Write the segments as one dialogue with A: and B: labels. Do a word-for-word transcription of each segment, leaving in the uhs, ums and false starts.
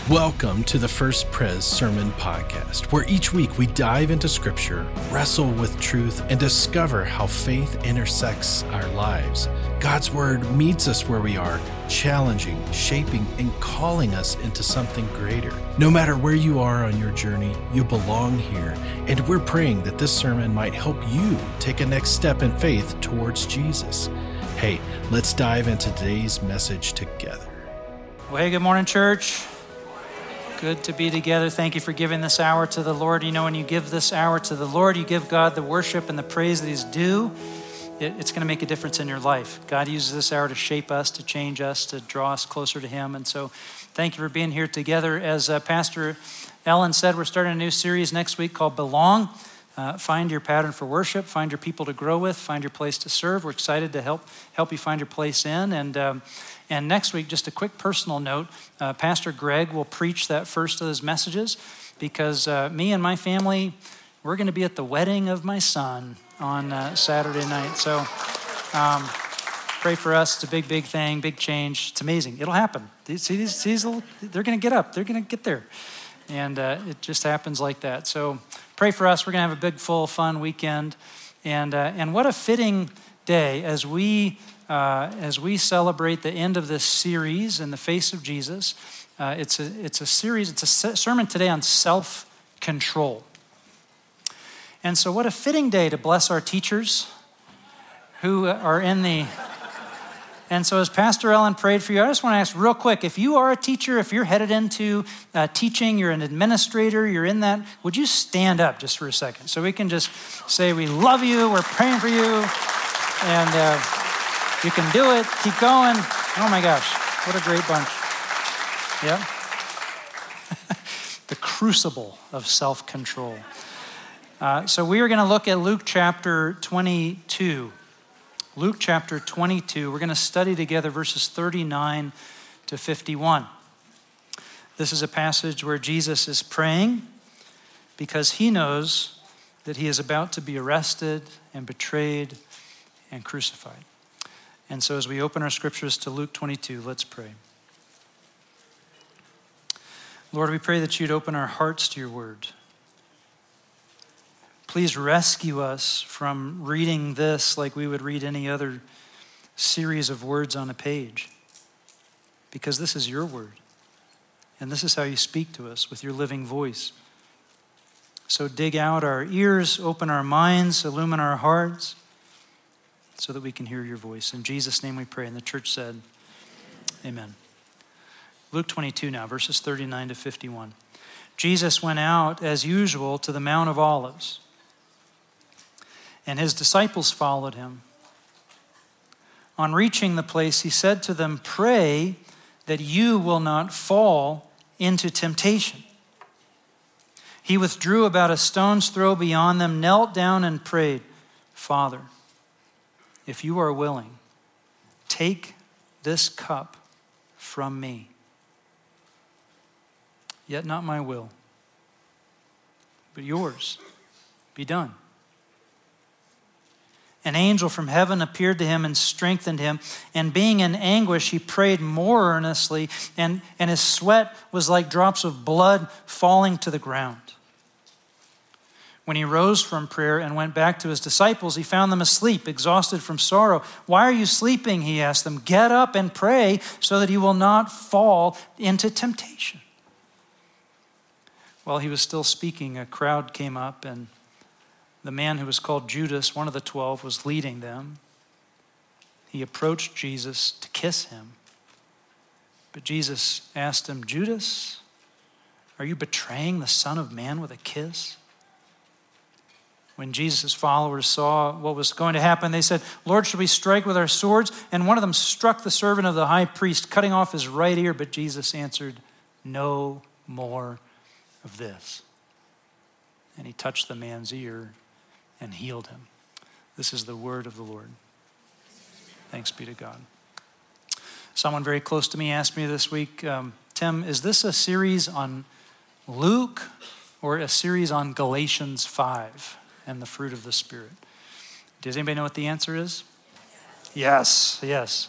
A: Welcome to the First Pres Sermon Podcast, where each week we dive into Scripture, wrestle with truth, and discover how faith intersects our lives. God's Word meets us where we are, challenging, shaping, and calling us into something greater. No matter where you are on your journey, you belong here, and we're praying that this sermon might help you take a next step in faith towards Jesus. Hey, let's dive into today's message together.
B: Well, hey, good morning, church. Good to be together. Thank you for giving this hour to the Lord. You know, when you give this hour to the Lord, you give God the worship and the praise that He's due. It, it's going to make a difference in your life. God uses this hour to shape us, to change us, to draw us closer to Him. And so thank you for being here together. As uh, Pastor Ellen said, we're starting a new series next week called Belong. Uh, find your pattern for worship, find your people to grow with, find your place to serve. We're excited to help help you find your place in. And um, and next week, just a quick personal note, uh, Pastor Greg will preach that first of his messages because uh, me and my family, we're going to be at the wedding of my son on uh, Saturday night. So um, pray for us. It's a big, big thing, big change. It's amazing. It'll happen. See these, see these little, they're going to get up. They're going to get there. And uh, it just happens like that. So pray for us. We're going to have a big, full, fun weekend. And uh, and what a fitting day as we uh, as we celebrate the end of this series in the face of Jesus. Uh, it's a it's a series. It's a sermon today on self-control. And so, what a fitting day to bless our teachers who are in the. And so as Pastor Ellen prayed for you, I just want to ask real quick, if you are a teacher, if you're headed into uh, teaching, you're an administrator, you're in that, would you stand up just for a second so we can just say we love you, we're praying for you, and uh, you can do it, keep going. Oh my gosh, what a great bunch. Yeah. The crucible of self-control. Uh, so we are going to look at Luke chapter twenty-two. Luke chapter twenty-two, we're going to study together verses thirty-nine to fifty-one. This is a passage where Jesus is praying because he knows that he is about to be arrested and betrayed and crucified. And so as we open our scriptures to Luke twenty-two, let's pray. Lord, we pray that you'd open our hearts to your word. Please rescue us from reading this like we would read any other series of words on a page, because this is your word, and this is how you speak to us with your living voice. So dig out our ears, open our minds, illumine our hearts, so that we can hear your voice. In Jesus' name we pray, and the church said, amen. Luke twenty-two now, verses thirty-nine to fifty-one. Jesus went out as usual to the Mount of Olives, and his disciples followed him. On reaching the place, he said to them, "Pray that you will not fall into temptation." He withdrew about a stone's throw beyond them, knelt down and prayed, "Father, if you are willing, take this cup from me. Yet not my will, but yours be done." An angel from heaven appeared to him and strengthened him. And being in anguish, he prayed more earnestly, and, and his sweat was like drops of blood falling to the ground. When he rose from prayer and went back to his disciples, he found them asleep, exhausted from sorrow. "Why are you sleeping?" he asked them. "Get up and pray so that you will not fall into temptation." While he was still speaking, a crowd came up, and the man who was called Judas, one of the twelve, was leading them. He approached Jesus to kiss him. But Jesus asked him, "Judas, are you betraying the Son of Man with a kiss?" When Jesus' followers saw what was going to happen, they said, "Lord, should we strike with our swords?" And one of them struck the servant of the high priest, cutting off his right ear. But Jesus answered, "No more of this." And he touched the man's ear and healed him. This is the word of the Lord. Thanks be to God. Someone very close to me asked me this week, um, "Tim, is this a series on Luke or a series on Galatians five and the fruit of the Spirit?" Does anybody know what the answer is? Yes, yes.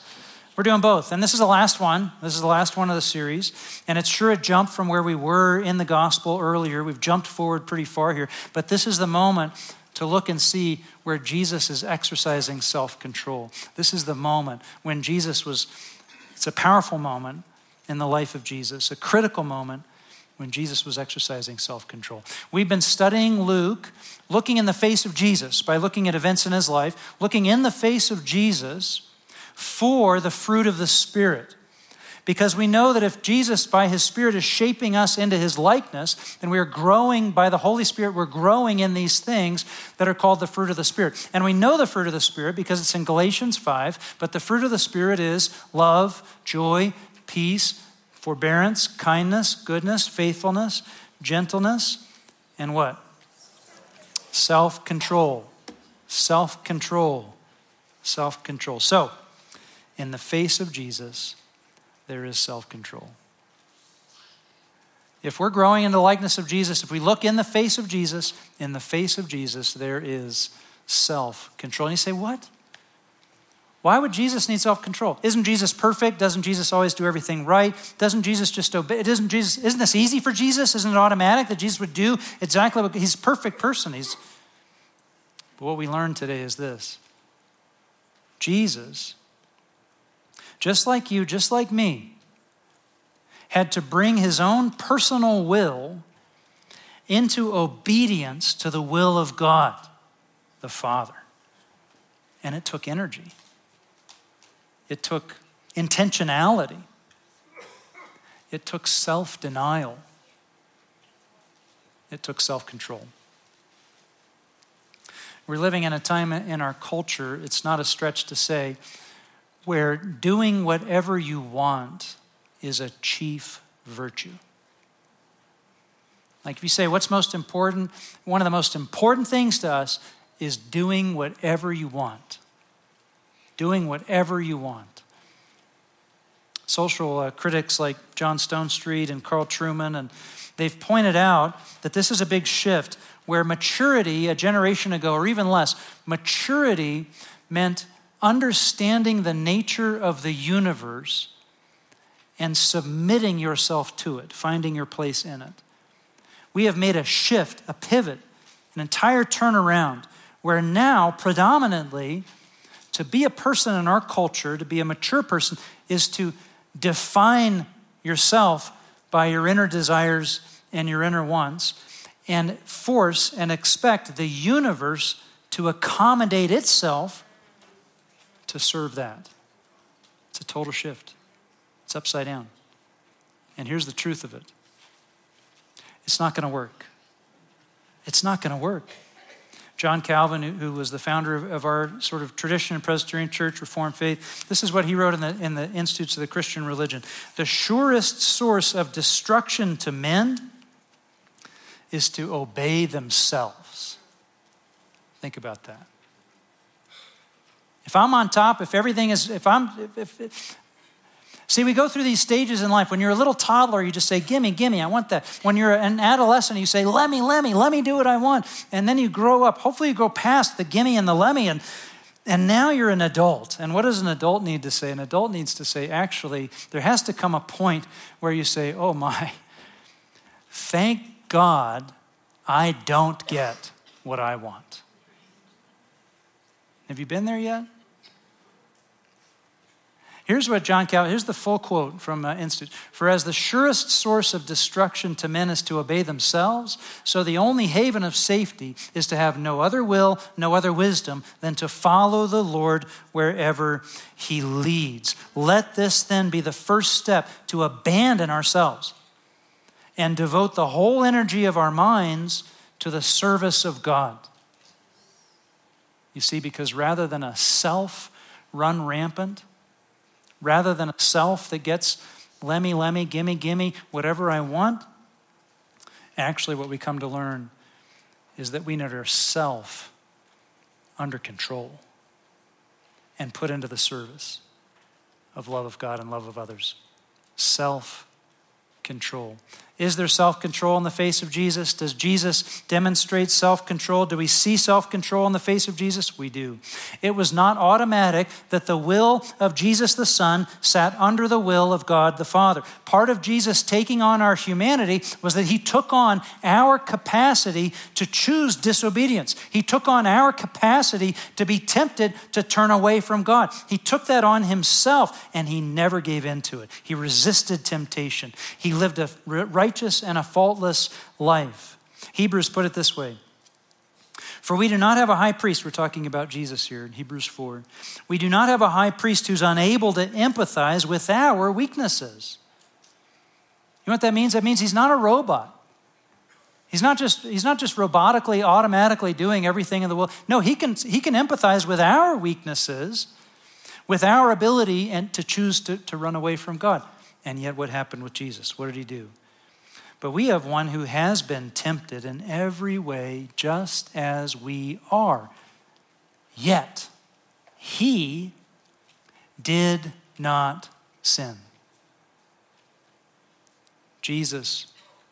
B: We're doing both. And this is the last one. This is the last one of the series. And it's sure a jump from where we were in the gospel earlier. We've jumped forward pretty far here. But this is the moment to look and see where Jesus is exercising self-control. This is the moment when Jesus was, it's a powerful moment in the life of Jesus, a critical moment when Jesus was exercising self-control. We've been studying Luke, looking in the face of Jesus by looking at events in his life, looking in the face of Jesus for the fruit of the Spirit. Because we know that if Jesus, by his Spirit, is shaping us into his likeness, and we are growing by the Holy Spirit, we're growing in these things that are called the fruit of the Spirit. And we know the fruit of the Spirit because it's in Galatians five, but the fruit of the Spirit is love, joy, peace, forbearance, kindness, goodness, faithfulness, gentleness, and what? Self-control. Self-control. Self-control. So, in the face of Jesus, there is self-control. If we're growing in the likeness of Jesus, if we look in the face of Jesus, in the face of Jesus, there is self-control. And you say, what? Why would Jesus need self-control? Isn't Jesus perfect? Doesn't Jesus always do everything right? Doesn't Jesus just obey? Doesn't Jesus, isn't this easy for Jesus? Isn't it automatic that Jesus would do exactly what, he's a perfect person. He's, but what we learned today is this. Jesus, just like you, just like me, had to bring his own personal will into obedience to the will of God, the Father. And it took energy. It took intentionality. It took self-denial. It took self-control. We're living in a time in our culture, it's not a stretch to say, where doing whatever you want is a chief virtue. Like if you say, what's most important? One of the most important things to us is doing whatever you want. Doing whatever you want. Social uh, critics like John Stonestreet and Carl Trueman, and they've pointed out that this is a big shift where maturity, a generation ago or even less, maturity meant understanding the nature of the universe and submitting yourself to it, finding your place in it. We have made a shift, a pivot, an entire turnaround, where now predominantly to be a person in our culture, to be a mature person, is to define yourself by your inner desires and your inner wants and force and expect the universe to accommodate itself to serve that. It's a total shift. It's upside down. And here's the truth of it. It's not going to work. It's not going to work. John Calvin, who was the founder of our sort of tradition in Presbyterian Church, Reformed faith, this is what he wrote in the, in the Institutes of the Christian Religion. The surest source of destruction to men is to obey themselves. Think about that. If I'm on top, if everything is, if I'm, if, if, see, we go through these stages in life. When you're a little toddler, you just say, gimme, gimme, I want that. When you're an adolescent, you say, let me, let me, let me do what I want. And then you grow up. Hopefully you go past the gimme and the let me, and, and now you're an adult. And what does an adult need to say? An adult needs to say, actually, there has to come a point where you say, oh my, thank God I don't get what I want. Have you been there yet? Here's what John Calvin, here's the full quote from uh, Institute. For as the surest source of destruction to men is to obey themselves, so the only haven of safety is to have no other will, no other wisdom than to follow the Lord wherever he leads. Let this then be the first step to abandon ourselves and devote the whole energy of our minds to the service of God. You see, because rather than a self run rampant, rather than a self that gets lemmy, lemmy, gimme, gimme, whatever I want, actually what we come to learn is that we need ourself under control and put into the service of love of God and love of others. Self-control. Is there self-control in the face of Jesus? Does Jesus demonstrate self-control? Do we see self-control in the face of Jesus? We do. It was not automatic that the will of Jesus the Son sat under the will of God the Father. Part of Jesus taking on our humanity was that he took on our capacity to choose disobedience. He took on our capacity to be tempted to turn away from God. He took that on himself, and he never gave in to it. He resisted temptation. He lived a right righteous and a faultless life. Hebrews put it this way. For we do not have a high priest, we're talking about Jesus here in Hebrews four. We do not have a high priest who's unable to empathize with our weaknesses. You know what that means? That means he's not a robot. He's not just, he's not just robotically, automatically doing everything in the will. No, he can, he can empathize with our weaknesses, with our ability and to choose to, to run away from God. And yet what happened with Jesus? What did he do? But we have one who has been tempted in every way just as we are. Yet he did not sin. Jesus.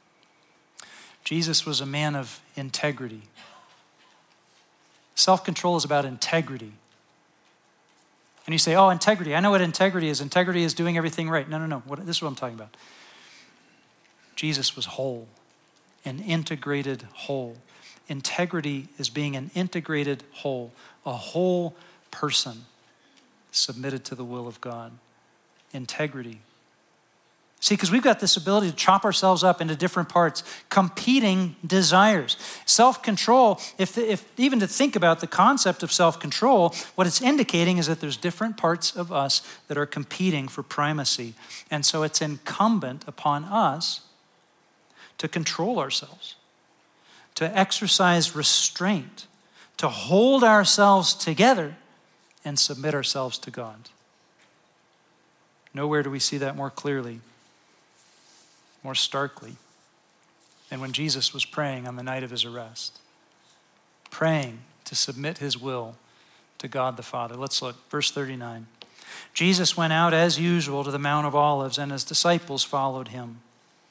B: Jesus was a man of integrity. Self-control is about integrity. And you say, oh, integrity. I know what integrity is. Integrity is doing everything right. No, no, no. What, this is what I'm talking about. Jesus was whole, an integrated whole. Integrity is being an integrated whole, a whole person submitted to the will of God. Integrity. See, because we've got this ability to chop ourselves up into different parts, competing desires. Self-control, if, if even to think about the concept of self-control, what it's indicating is that there's different parts of us that are competing for primacy. And so it's incumbent upon us to control ourselves, to exercise restraint, to hold ourselves together and submit ourselves to God. Nowhere do we see that more clearly, more starkly than when Jesus was praying on the night of his arrest, praying to submit his will to God the Father. Let's look, verse thirty-nine. Jesus went out as usual to the Mount of Olives, and his disciples followed him.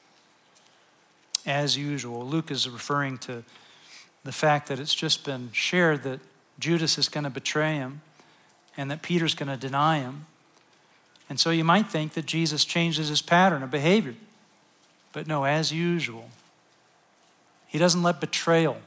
B: As usual. Luke is referring to the fact that it's just been shared that Judas is going to betray him and that Peter's going to deny him. And so you might think that Jesus changes his pattern of behavior. But no, as usual. He doesn't let betrayal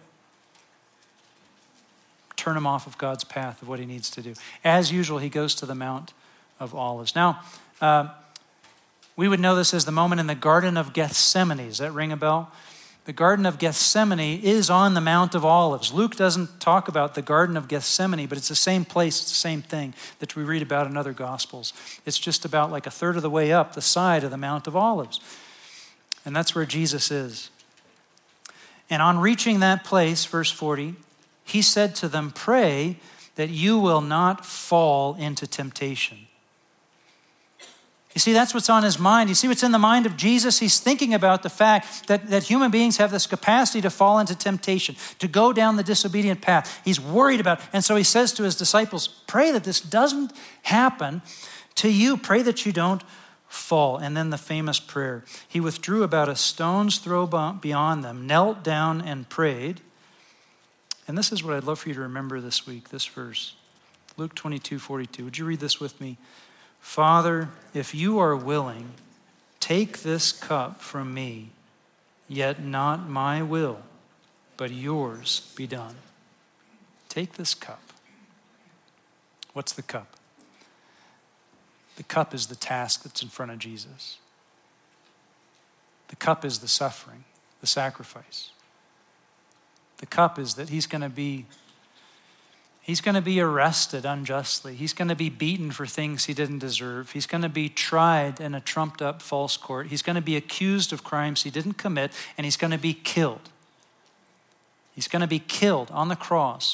B: turn him off of God's path of what he needs to do. As usual, he goes to the Mount of Olives. Now, uh, we would know this as the moment in the Garden of Gethsemane. Does that ring a bell? The Garden of Gethsemane is on the Mount of Olives. Luke doesn't talk about the Garden of Gethsemane, but it's the same place, it's the same thing that we read about in other Gospels. It's just about like a third of the way up the side of the Mount of Olives. And that's where Jesus is. And on reaching that place, verse forty, he said to them, pray that you will not fall into temptation. You see, that's what's on his mind. You see what's in the mind of Jesus? He's thinking about the fact that, that human beings have this capacity to fall into temptation, to go down the disobedient path. He's worried about it. And so he says to his disciples, pray that this doesn't happen to you. Pray that you don't fall. And then the famous prayer. He withdrew about a stone's throw beyond them, knelt down and prayed. And this is what I'd love for you to remember this week, this verse. Luke twenty-two forty-two. Would you read this with me? Father, if you are willing, take this cup from me, yet not my will, but yours be done. Take this cup. What's the cup? The cup is the task that's in front of Jesus. The cup is the suffering, the sacrifice. The cup is that he's going to be He's going to be arrested unjustly. He's going to be beaten for things he didn't deserve. He's going to be tried in a trumped up false court. He's going to be accused of crimes he didn't commit, and he's going to be killed. He's going to be killed on the cross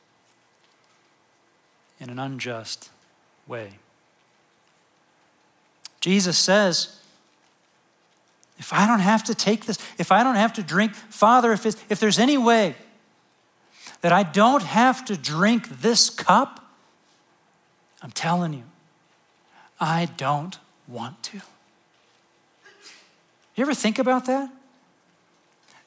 B: in an unjust way. Jesus says, if I don't have to take this, if I don't have to drink, Father, if, it's, if there's any way that I don't have to drink this cup, I'm telling you, I don't want to. You ever think about that?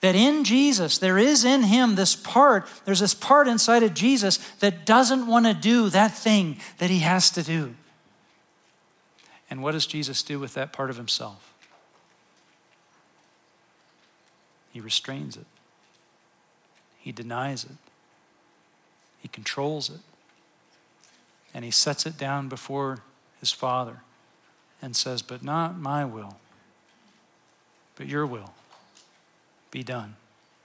B: That in Jesus, there is in him this part, there's this part inside of Jesus that doesn't want to do that thing that he has to do. And what does Jesus do with that part of himself? He restrains it. He denies it. He controls it. And he sets it down before his Father and says, but not my will, but your will be done.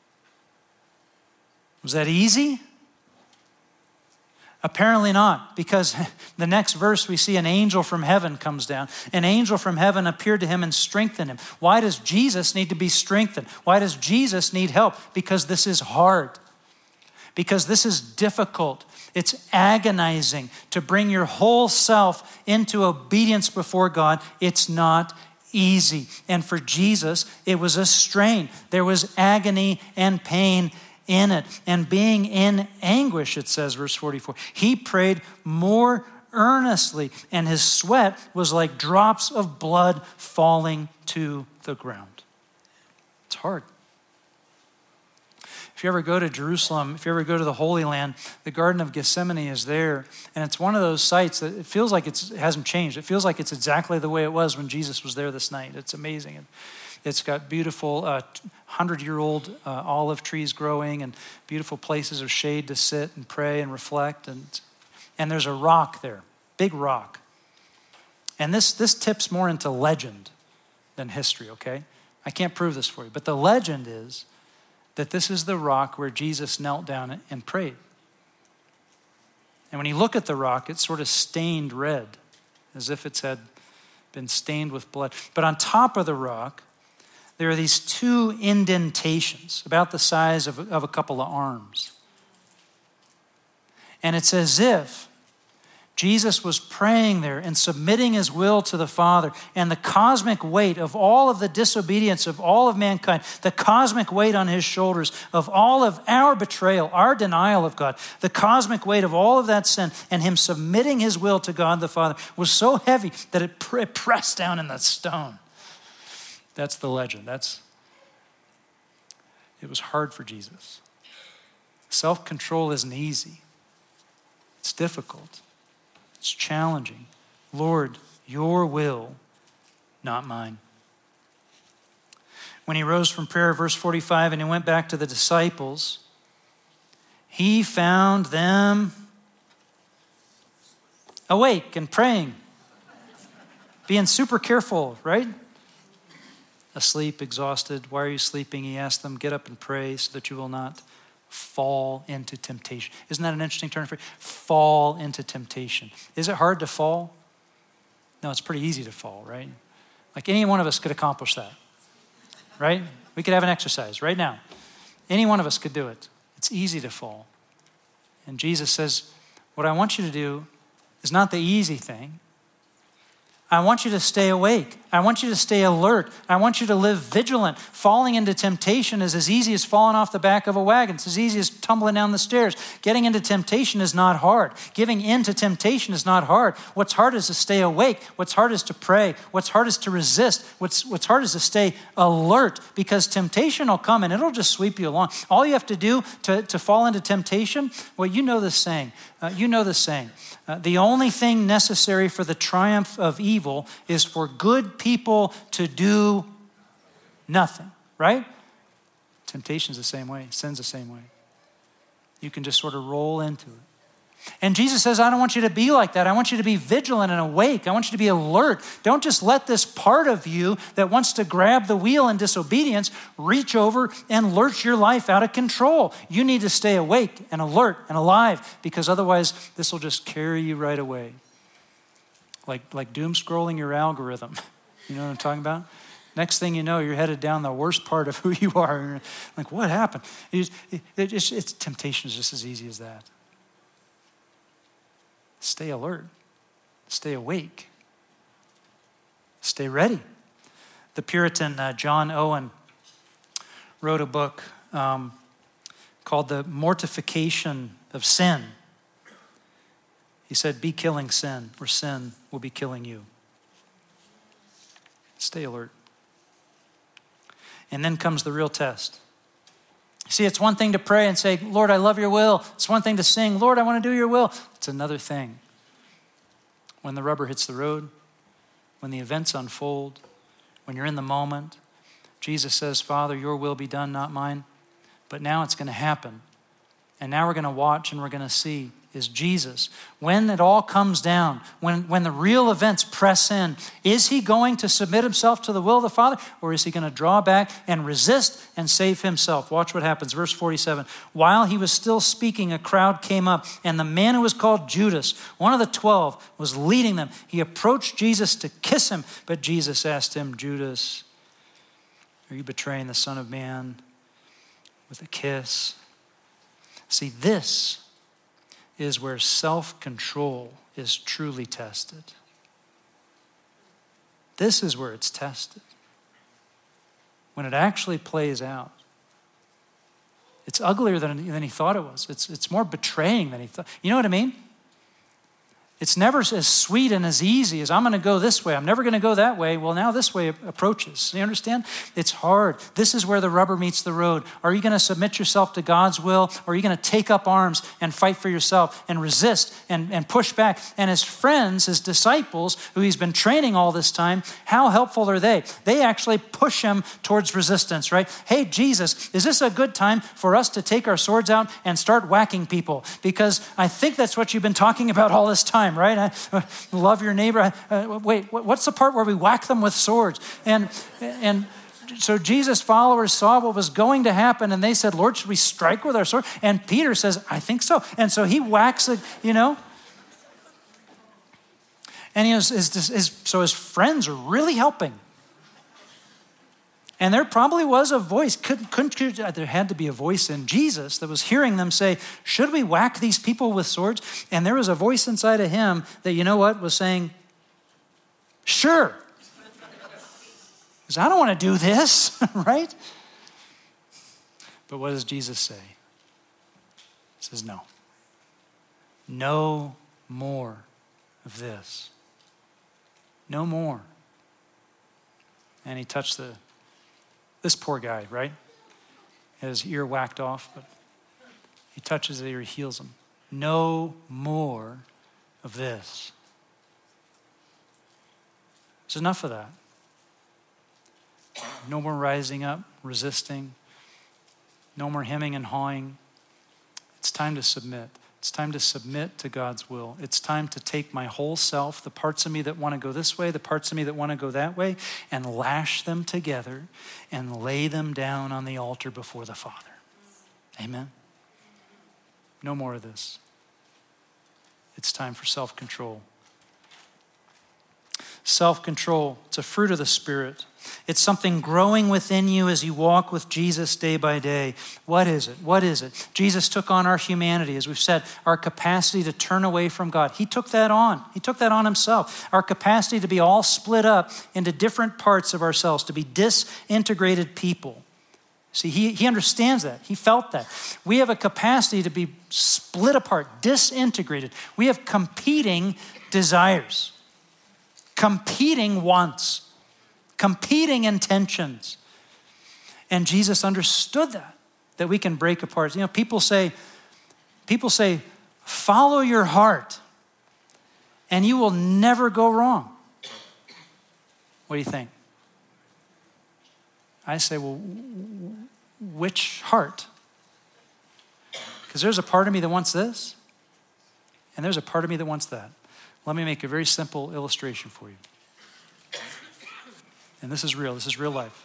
B: Was that easy? Apparently not, because the next verse we see an angel from heaven comes down. An angel from heaven appeared to him and strengthened him. Why does Jesus need to be strengthened? Why does Jesus need help? Because this is hard. Because this is difficult. It's agonizing to bring your whole self into obedience before God. It's not easy. And for Jesus, it was a strain. There was agony and pain in it. And being in anguish, it says, verse forty-four, he prayed more earnestly, and his sweat was like drops of blood falling to the ground. It's hard. If you ever go to Jerusalem, if you ever go to the Holy Land, the Garden of Gethsemane is there. And it's one of those sites that it feels like it's, it hasn't changed. It feels like it's exactly the way it was when Jesus was there this night. It's amazing. It's got beautiful uh, hundred-year-old uh, olive trees growing and beautiful places of shade to sit and pray and reflect. And, and there's a rock there, big rock. And this, this tips more into legend than history, okay? I can't prove this for you. But the legend is that this is the rock where Jesus knelt down and prayed. And when you look at the rock, it's sort of stained red, as if it's had been stained with blood. But on top of the rock, there are these two indentations, about the size of, of a couple of arms. And it's as if Jesus was praying there and submitting his will to the Father, and the cosmic weight of all of the disobedience of all of mankind, the cosmic weight on his shoulders of all of our betrayal, our denial of God, the cosmic weight of all of that sin, and him submitting his will to God the Father was so heavy that it pressed down in that stone. That's the legend. That's, it was hard for Jesus. Self-control isn't easy. It's difficult. It's challenging. Lord, your will, not mine. When he rose from prayer, verse forty-five, and he went back to the disciples, he found them awake and praying, being super careful, right? Asleep, exhausted. Why are you sleeping? He asked them, get up and pray so that you will not fall into temptation. Isn't that an interesting turn for you? Fall into temptation. Is it hard to fall? No, it's pretty easy to fall, right? Like any one of us could accomplish that, right? We could have an exercise right now. Any one of us could do it. It's easy to fall. And Jesus says, what I want you to do is not the easy thing. I want you to stay awake. I want you to stay alert. I want you to live vigilant. Falling into temptation is as easy as falling off the back of a wagon. It's as easy as tumbling down the stairs. Getting into temptation is not hard. Giving in to temptation is not hard. What's hard is to stay awake. What's hard is to pray. What's hard is to resist. What's, what's hard is to stay alert, because temptation will come and it'll just sweep you along. All you have to do to, to fall into temptation, well, you know this saying. Uh, you know this saying. Uh, the only thing necessary for the triumph of evil is for good people to do nothing, right? Temptation's the same way. Sin's the same way. You can just sort of roll into it. And Jesus says, I don't want you to be like that. I want you to be vigilant and awake. I want you to be alert. Don't just let this part of you that wants to grab the wheel in disobedience reach over and lurch your life out of control. You need to stay awake and alert and alive, because otherwise this will just carry you right away. Like, like doom scrolling your algorithm. You know what I'm talking about? Next thing you know, you're headed down the worst part of who you are. You're like, what happened? It's, it, it's, it's temptation is just as easy as that. Stay alert. Stay awake. Stay ready. The Puritan uh, John Owen wrote a book um, called The Mortification of Sin. He said, be killing sin, or sin will be killing you. Stay alert. And then comes the real test. See, it's one thing to pray and say, Lord, I love your will. It's one thing to sing, Lord, I want to do your will. It's another thing when the rubber hits the road, when the events unfold, when you're in the moment. Jesus says, Father, your will be done, not mine. But now it's going to happen. And now we're going to watch and we're going to see, is Jesus, when it all comes down, when, when the real events press in, is he going to submit himself to the will of the Father, or is he going to draw back and resist and save himself? Watch what happens. Verse forty-seven. While he was still speaking, a crowd came up, and the man who was called Judas, one of the twelve, was leading them. He approached Jesus to kiss him, but Jesus asked him, Judas, are you betraying the Son of Man with a kiss? See, this is where self-control is truly tested. This is where it's tested. When it actually plays out. It's uglier than, than he thought it was. It's, it's more betraying than he thought. You know what I mean? It's never as sweet and as easy as I'm going to go this way. I'm never going to go that way. Well, now this way approaches. You understand? It's hard. This is where the rubber meets the road. Are you going to submit yourself to God's will? Or are you going to take up arms and fight for yourself and resist and, and push back? And his friends, his disciples, who he's been training all this time, how helpful are they? They actually push him towards resistance, right? Hey, Jesus, is this a good time for us to take our swords out and start whacking people? Because I think that's what you've been talking about all this time. Right? I love your neighbor. Uh, wait, what's the part where we whack them with swords? And and so Jesus' followers saw what was going to happen, and they said, Lord, should we strike with our sword? And Peter says, I think so. And so he whacks it, you know. And he was, his, his, so his friends are really helping. And there probably was a voice, couldn't, couldn't, there had to be a voice in Jesus that was hearing them say, should we whack these people with swords? And there was a voice inside of him that, you know what, was saying, sure. Because I don't want to do this, right? But what does Jesus say? He says, no. No more of this. No more. And he touched the This poor guy, right? His ear whacked off, but he touches his ear, he heals him. No more of this. There's enough of that. No more rising up, resisting. No more hemming and hawing. It's time to submit. It's time to submit to God's will. It's time to take my whole self, the parts of me that want to go this way, the parts of me that want to go that way, and lash them together and lay them down on the altar before the Father. Amen? No more of this. It's time for self-control. Self-control, it's a fruit of the Spirit. It's something growing within you as you walk with Jesus day by day. What is it? What is it? Jesus took on our humanity, as we've said, our capacity to turn away from God. He took that on. He took that on himself. Our capacity to be all split up into different parts of ourselves, to be disintegrated people. See, he, he understands that. He felt that. We have a capacity to be split apart, disintegrated. We have competing desires, competing wants, competing intentions. And Jesus understood that, that we can break apart. You know, people say, people say, follow your heart and you will never go wrong. What do you think? I say, well, which heart? Because there's a part of me that wants this, and there's a part of me that wants that. Let me make a very simple illustration for you. And this is real. This is real life.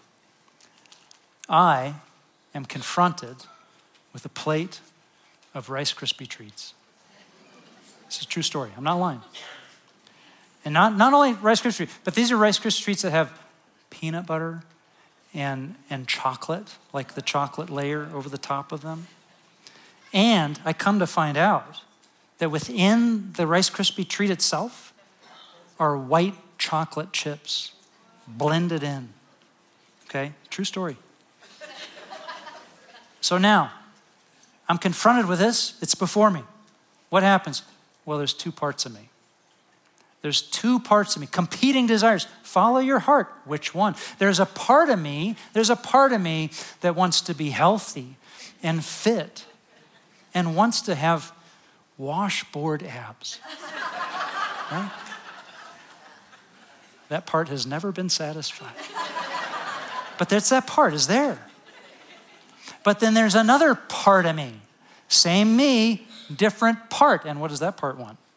B: I am confronted with a plate of Rice Krispie treats. This is a true story. I'm not lying. And not, not only Rice Krispie treats, but these are Rice Krispie treats that have peanut butter and, and chocolate, like the chocolate layer over the top of them. And I come to find out that within the Rice Krispie treat itself are white chocolate chips blended in. Okay? True story. So now, I'm confronted with this. It's before me. What happens? Well, there's two parts of me. There's two parts of me, competing desires. Follow your heart. Which one? There's a part of me, there's a part of me that wants to be healthy and fit and wants to have washboard abs. Right? That part has never been satisfied. But that's that part is there. But then there's another part of me. Same me, different part. And what does that part want?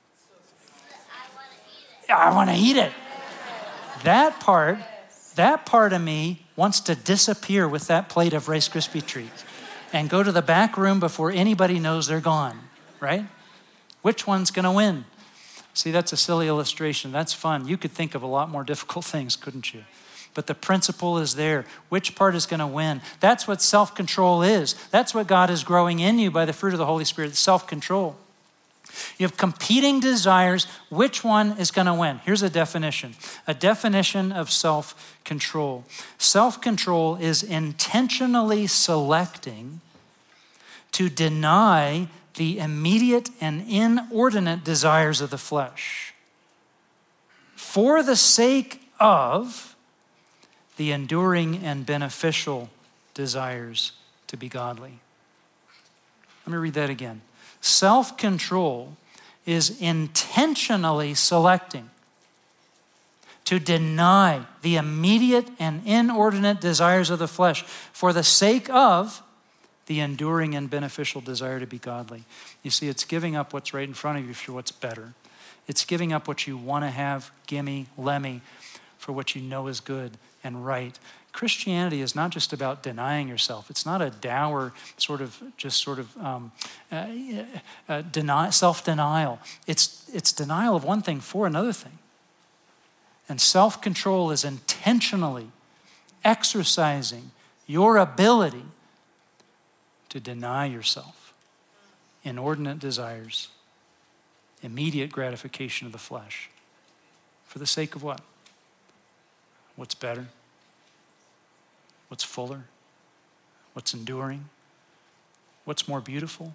B: I want to eat it. That part, that part of me wants to disappear with that plate of Rice Krispie treats and go to the back room before anybody knows they're gone, right? Which one's going to win? See, that's a silly illustration. That's fun. You could think of a lot more difficult things, couldn't you? But the principle is there. Which part is going to win? That's what self-control is. That's what God is growing in you by the fruit of the Holy Spirit, self-control. You have competing desires. Which one is going to win? Here's a definition. A definition of self-control. Self-control is intentionally selecting to deny the immediate and inordinate desires of the flesh for the sake of the enduring and beneficial desires to be godly. Let me read that again. Self-control is intentionally selecting to deny the immediate and inordinate desires of the flesh for the sake of the enduring and beneficial desire to be godly. You see, it's giving up what's right in front of you for what's better. It's giving up what you want to have, gimme, lemme, for what you know is good and right. Christianity is not just about denying yourself. It's not a dour sort of, just sort of um, uh, uh, deny, self-denial. It's, it's denial of one thing for another thing. And self-control is intentionally exercising your ability to deny yourself inordinate desires, immediate gratification of the flesh. For the sake of what? What's better? What's fuller? What's enduring? What's more beautiful?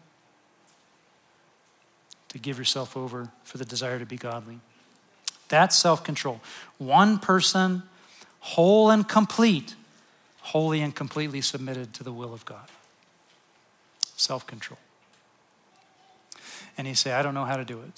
B: To give yourself over for the desire to be godly. That's self-control. One person, whole and complete, wholly and completely submitted to the will of God. Self-control. And you say, I don't know how to do it.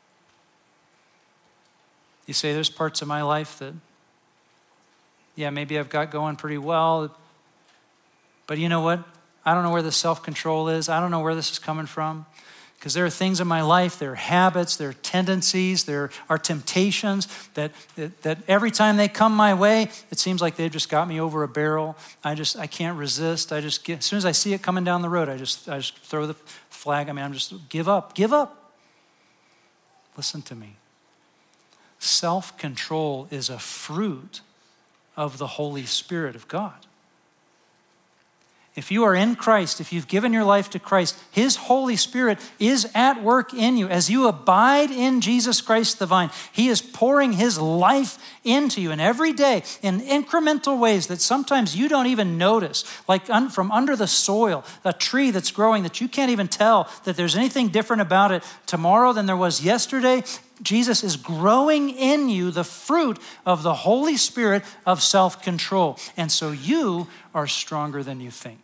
B: You say, there's parts of my life that, yeah, maybe I've got going pretty well, but you know what? I don't know where the self-control is. I don't know where this is coming from. Because there are things in my life, there are habits, there are tendencies, there are temptations that, that that every time they come my way, it seems like they've just got me over a barrel. I just, I can't resist. I just get, as soon as I see it coming down the road, I just, I just throw the flag. I mean, I'm just, give up, give up. Listen to me. Self-control is a fruit of the Holy Spirit of God. If you are in Christ, if you've given your life to Christ, His Holy Spirit is at work in you. As you abide in Jesus Christ the vine, He is pouring His life into you. And every day, in incremental ways that sometimes you don't even notice, like un- from under the soil, a tree that's growing that you can't even tell that there's anything different about it tomorrow than there was yesterday, Jesus is growing in you the fruit of the Holy Spirit of self-control. And so you are stronger than you think.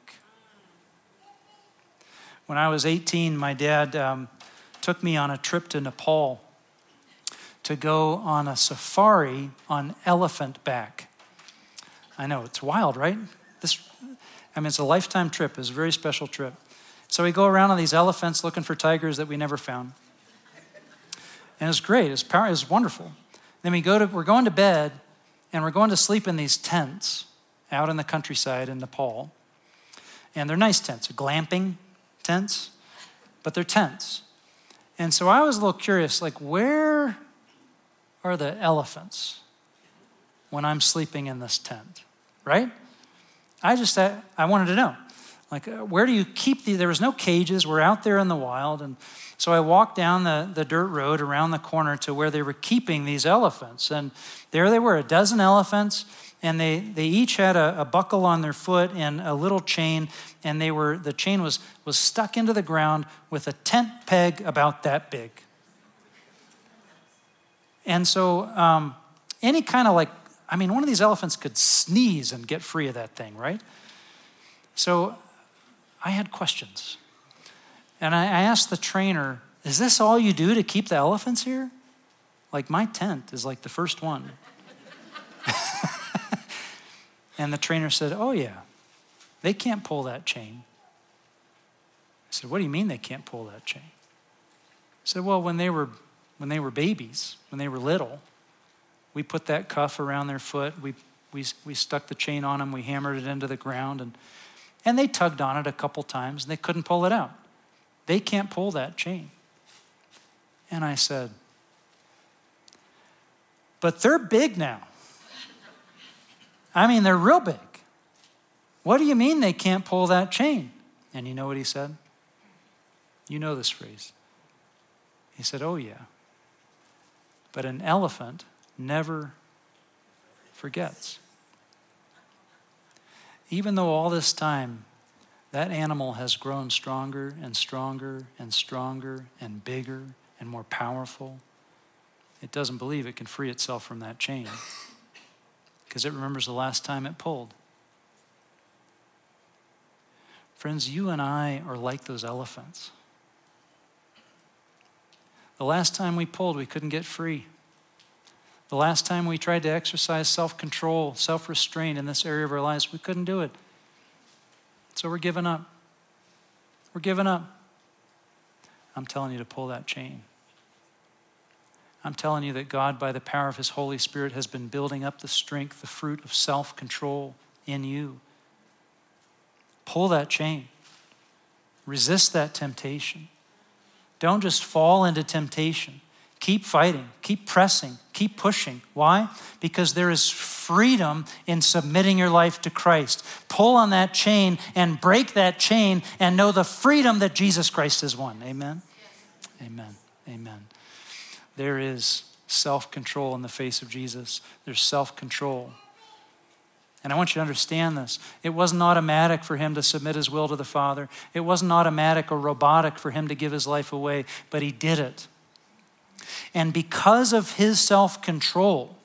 B: When I was eighteen, my dad um, took me on a trip to Nepal to go on a safari on elephant back. I know, it's wild, right? This, I mean, it's a lifetime trip. It's a very special trip. So we go around on these elephants looking for tigers that we never found. And it's great. It's power. It's wonderful. Then we go to, we're going to bed, and we're going to sleep in these tents out in the countryside in Nepal. And they're nice tents, glamping tents, but they're tents. And so I was a little curious, like, where are the elephants when I'm sleeping in this tent, right? I just, I, I wanted to know, like, where do you keep the, there was no cages. We're out there in the wild. And so I walked down the, the dirt road around the corner to where they were keeping these elephants. And there they were, a dozen elephants. And they, they each had a, a buckle on their foot and a little chain. And they were, the chain was, was stuck into the ground with a tent peg about that big. And so um, any kind of like, I mean, one of these elephants could sneeze and get free of that thing, right? So I had questions. And I, I asked the trainer, is this all you do to keep the elephants here? Like my tent is like the first one. And the trainer said, oh yeah, they can't pull that chain. I said, what do you mean they can't pull that chain? I said, well, when they were when they were babies, when they were little, we put that cuff around their foot. We we we stuck the chain on them. We hammered it into the ground, and and they tugged on it a couple times, and they couldn't pull it out. They can't pull that chain. And I said, but they're big now. I mean, they're real big. What do you mean they can't pull that chain? And you know what he said? You know this phrase. He said, oh yeah. But an elephant never forgets. Even though all this time, that animal has grown stronger and stronger and stronger and bigger and more powerful, it doesn't believe it can free itself from that chain because it remembers the last time it pulled. Friends, you and I are like those elephants. The last time we pulled, we couldn't get free. The last time we tried to exercise self-control, self-restraint in this area of our lives, we couldn't do it. So we're giving up. We're giving up. I'm telling you to pull that chain. I'm telling you that God, by the power of his Holy Spirit, has been building up the strength, the fruit of self-control in you. Pull that chain. Resist that temptation. Don't just fall into temptation. Keep fighting, keep pressing, keep pushing. Why? Because there is freedom in submitting your life to Christ. Pull on that chain and break that chain and know the freedom that Jesus Christ has won. Amen? Amen. Amen. There is self-control in the face of Jesus. There's self-control. And I want you to understand this. It wasn't automatic for him to submit his will to the Father. It wasn't automatic or robotic for him to give his life away, but he did it. And because of his self-control,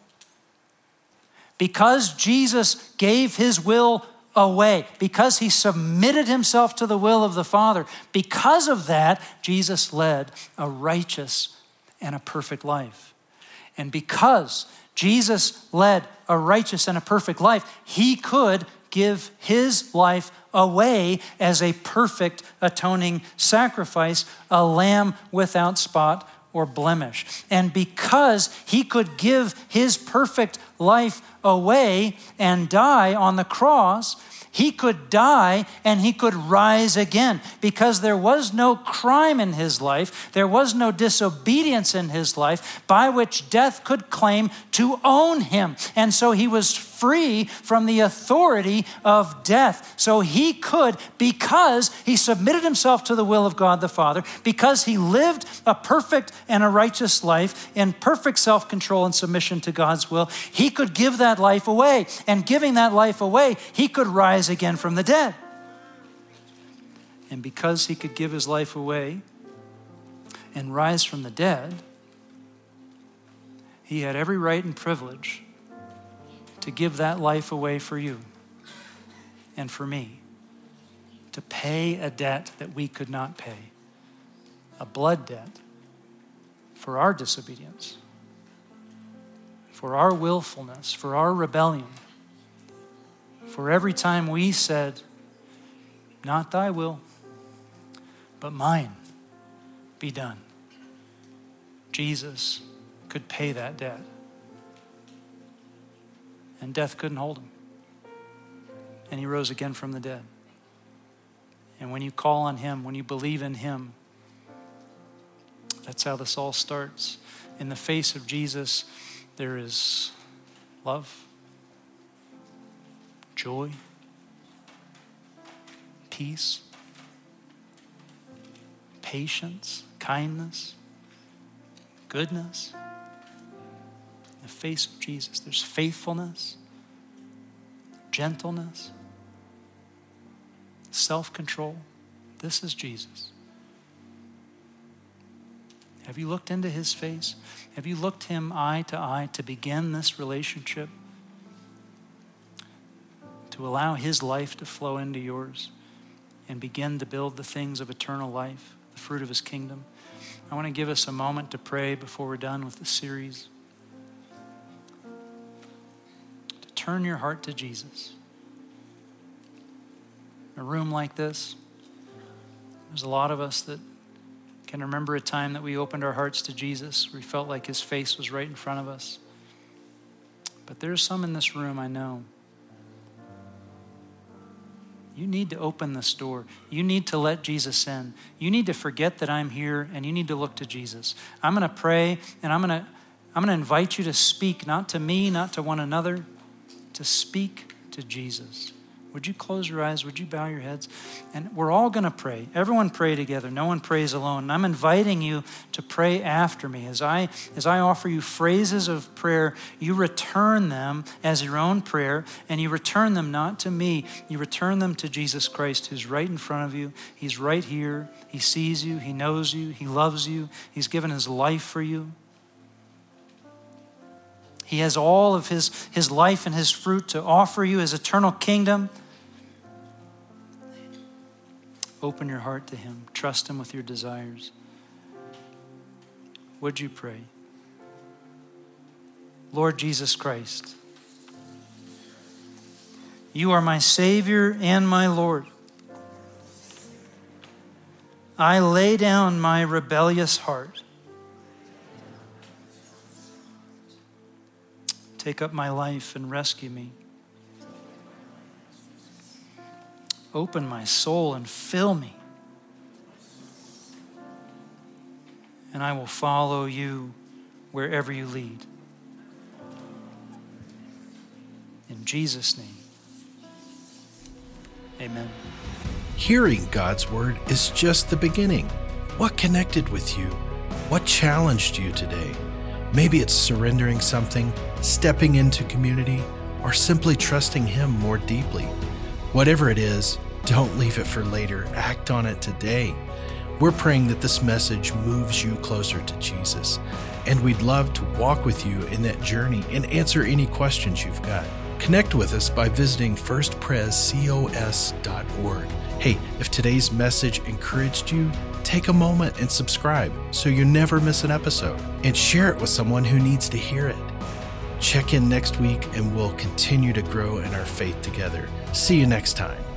B: because Jesus gave his will away, because he submitted himself to the will of the Father, because of that, Jesus led a righteous and a perfect life. And because Jesus led a righteous and a perfect life, he could give his life away as a perfect atoning sacrifice, a lamb without spot or blemish. And because he could give his perfect life away and die on the cross, he could die and he could rise again, because there was no crime in his life, there was no disobedience in his life by which death could claim to own him. And so he was free from the authority of death. So he could, because he submitted himself to the will of God the Father, because he lived a perfect and a righteous life in perfect self-control and submission to God's will, he could give that life away. And giving that life away, he could rise again from the dead. And because he could give his life away and rise from the dead, he had every right and privilege to give that life away for you and for me, to pay a debt that we could not pay, a blood debt for our disobedience, for our willfulness, for our rebellion, for every time we said, not thy will, but mine be done. Jesus could pay that debt. And death couldn't hold him. And he rose again from the dead. And when you call on him, when you believe in him, that's how this all starts. In the face of Jesus, there is love, joy, peace, patience, kindness, goodness. In the face of Jesus, there's faithfulness, gentleness, self-control. This is Jesus. Have you looked into his face? Have you looked him eye to eye to begin this relationship? To allow his life to flow into yours and begin to build the things of eternal life, the fruit of his kingdom. I want to give us a moment to pray before we're done with the series. To turn your heart to Jesus. A room like this, there's a lot of us that can remember a time that we opened our hearts to Jesus. We felt like his face was right in front of us. But there's some in this room I know. You need to open this door. You need to let Jesus in. You need to forget that I'm here and you need to look to Jesus. I'm going to pray and I'm going to I'm going to invite you to speak, not to me, not to one another, to speak to Jesus. Would you close your eyes? Would you bow your heads? And we're all going to pray. Everyone pray together. No one prays alone. And I'm inviting you to pray after me. As I, as I offer you phrases of prayer, you return them as your own prayer, and you return them not to me. You return them to Jesus Christ, who's right in front of you. He's right here. He sees you. He knows you. He loves you. He's given his life for you. He has all of his, his life and his fruit to offer you, his eternal kingdom. Open your heart to him. Trust him with your desires. Would you pray? Lord Jesus Christ, you are my Savior and my Lord. I lay down my rebellious heart. Take up my life and rescue me. Open my soul and fill me. And I will follow you wherever you lead. In Jesus' name, amen.
A: Hearing God's word is just the beginning. What connected with you? What challenged you today? Maybe it's surrendering something, stepping into community, or simply trusting him more deeply. Whatever it is, don't leave it for later. Act on it today. We're praying that this message moves you closer to Jesus, and we'd love to walk with you in that journey and answer any questions you've got. Connect with us by visiting first pres cos dot org. Hey, if today's message encouraged you, take a moment and subscribe so you never miss an episode, and share it with someone who needs to hear it. Check in next week and we'll continue to grow in our faith together. See you next time.